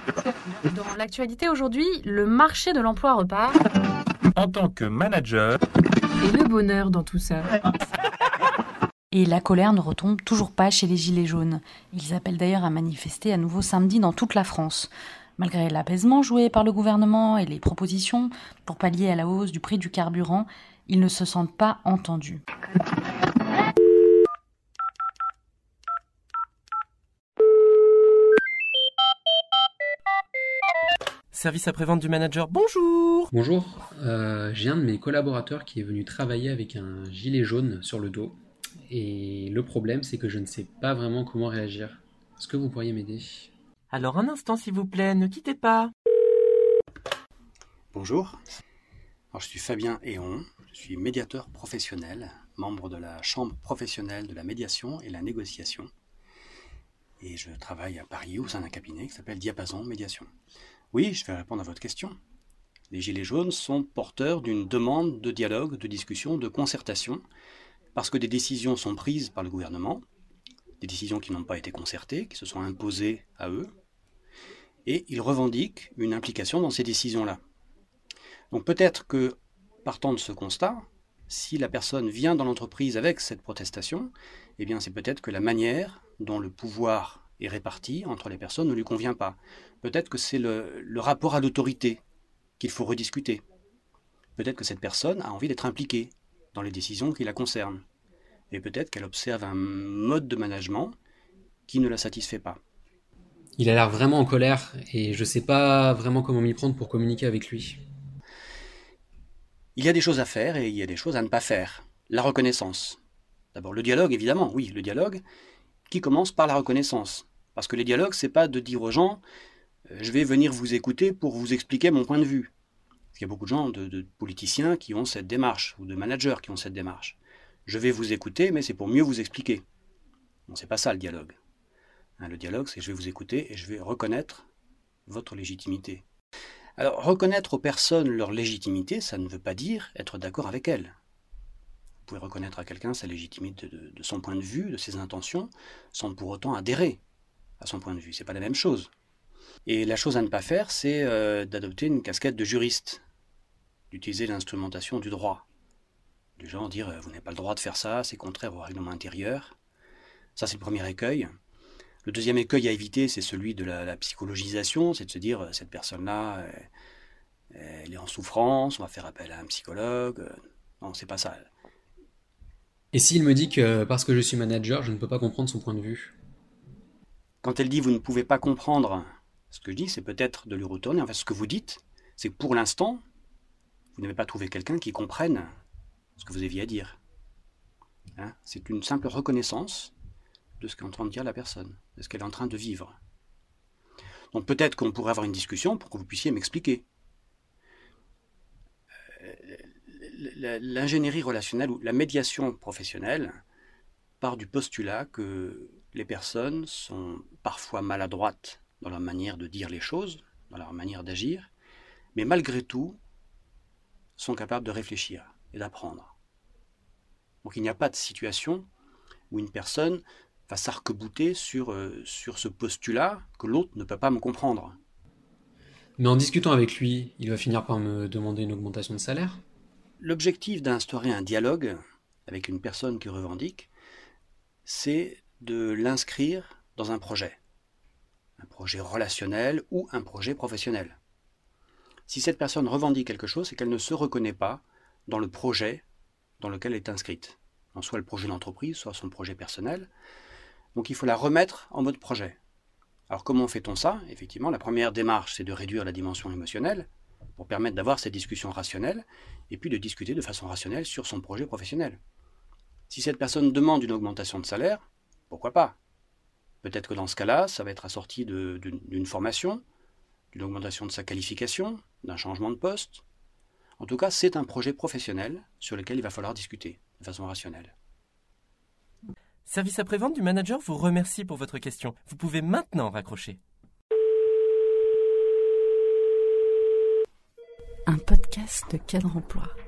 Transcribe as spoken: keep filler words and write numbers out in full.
Dans l'actualité aujourd'hui, le marché de l'emploi repart. En tant que manager... Et le bonheur dans tout ça. Et la colère ne retombe toujours pas chez les Gilets jaunes. Ils appellent d'ailleurs à manifester à nouveau samedi dans toute la France. Malgré l'apaisement joué par le gouvernement et les propositions pour pallier à la hausse du prix du carburant, ils ne se sentent pas entendus. Service après-vente du manager, bonjour. Bonjour, euh, j'ai un de mes collaborateurs qui est venu travailler avec un gilet jaune sur le dos. Et le problème, c'est que je ne sais pas vraiment comment réagir. Est-ce que vous pourriez m'aider ? Alors un instant s'il vous plaît, ne quittez pas. Bonjour, alors, je suis Fabien Héon, je suis médiateur professionnel, membre de la Chambre professionnelle de la médiation et la négociation. Et je travaille à Paris au sein d'un cabinet qui s'appelle Diapason Médiation. Oui, je vais répondre à votre question. Les Gilets jaunes sont porteurs d'une demande de dialogue, de discussion, de concertation, parce que des décisions sont prises par le gouvernement, des décisions qui n'ont pas été concertées, qui se sont imposées à eux, et ils revendiquent une implication dans ces décisions-là. Donc peut-être que, partant de ce constat, si la personne vient dans l'entreprise avec cette protestation, eh bien c'est peut-être que la manière dont le pouvoir est réparti entre les personnes ne lui convient pas. Peut-être que c'est le, le rapport à l'autorité qu'il faut rediscuter. Peut-être que cette personne a envie d'être impliquée dans les décisions qui la concernent. Et peut-être qu'elle observe un mode de management qui ne la satisfait pas. Il a l'air vraiment en colère et je ne sais pas vraiment comment m'y prendre pour communiquer avec lui. Il y a des choses à faire et il y a des choses à ne pas faire. La reconnaissance. D'abord le dialogue, évidemment, oui, le dialogue qui commence par la reconnaissance. Parce que les dialogues, c'est pas de dire aux gens euh, « je vais venir vous écouter pour vous expliquer mon point de vue ». Il y a beaucoup de gens, de, de politiciens qui ont cette démarche, ou de managers qui ont cette démarche. Je vais vous écouter, mais c'est pour mieux vous expliquer. Non, c'est pas ça le dialogue. Hein, le dialogue, c'est je vais vous écouter et je vais reconnaître votre légitimité. Alors, reconnaître aux personnes leur légitimité, ça ne veut pas dire être d'accord avec elles. Vous pouvez reconnaître à quelqu'un sa légitimité de, de son point de vue, de ses intentions, sans pour autant adhérer à son point de vue. C'est pas la même chose. Et la chose à ne pas faire, c'est euh, d'adopter une casquette de juriste, d'utiliser l'instrumentation du droit. Du genre dire « vous n'avez pas le droit de faire ça, c'est contraire au règlement intérieur ». Ça, c'est le premier écueil. Le deuxième écueil à éviter, c'est celui de la, la psychologisation, c'est de se dire « cette personne-là, elle, elle est en souffrance, on va faire appel à un psychologue ». Non, c'est pas ça. Et s'il me dit que parce que je suis manager, je ne peux pas comprendre son point de vue ? Quand elle dit « vous ne pouvez pas comprendre », ce que je dis, c'est peut-être de lui retourner. En fait, ce que vous dites, c'est que pour l'instant, vous n'avez pas trouvé quelqu'un qui comprenne ce que vous aviez à dire. Hein, c'est une simple reconnaissance de ce qu'est en train de dire la personne, de ce qu'elle est en train de vivre. Donc peut-être qu'on pourrait avoir une discussion pour que vous puissiez m'expliquer. L'ingénierie relationnelle ou la médiation professionnelle part du postulat que les personnes sont parfois maladroites dans leur manière de dire les choses, dans leur manière d'agir, mais malgré tout sont capables de réfléchir et d'apprendre. Donc il n'y a pas de situation où une personne va s'arc-bouter sur, euh, sur ce postulat que l'autre ne peut pas me comprendre. Mais en discutant avec lui, il va finir par me demander une augmentation de salaire ? L'objectif d'instaurer un dialogue avec une personne qui revendique, c'est de l'inscrire dans un projet. Un projet relationnel ou un projet professionnel. Si cette personne revendique quelque chose, c'est qu'elle ne se reconnaît pas dans le projet dans lequel elle est inscrite. Donc, soit le projet d'entreprise, soit son projet personnel. Donc il faut la remettre en mode projet. Alors comment fait-on ça ? Effectivement, la première démarche, c'est de réduire la dimension émotionnelle pour permettre d'avoir cette discussion rationnelle et puis de discuter de façon rationnelle sur son projet professionnel. Si cette personne demande une augmentation de salaire, pourquoi pas ? Peut-être que dans ce cas-là, ça va être assorti de, d'une, d'une formation, d'une augmentation de sa qualification, d'un changement de poste. En tout cas, c'est un projet professionnel sur lequel il va falloir discuter de façon rationnelle. Service après-vente du manager vous remercie pour votre question. Vous pouvez maintenant raccrocher. Un podcast de Cadre Emploi.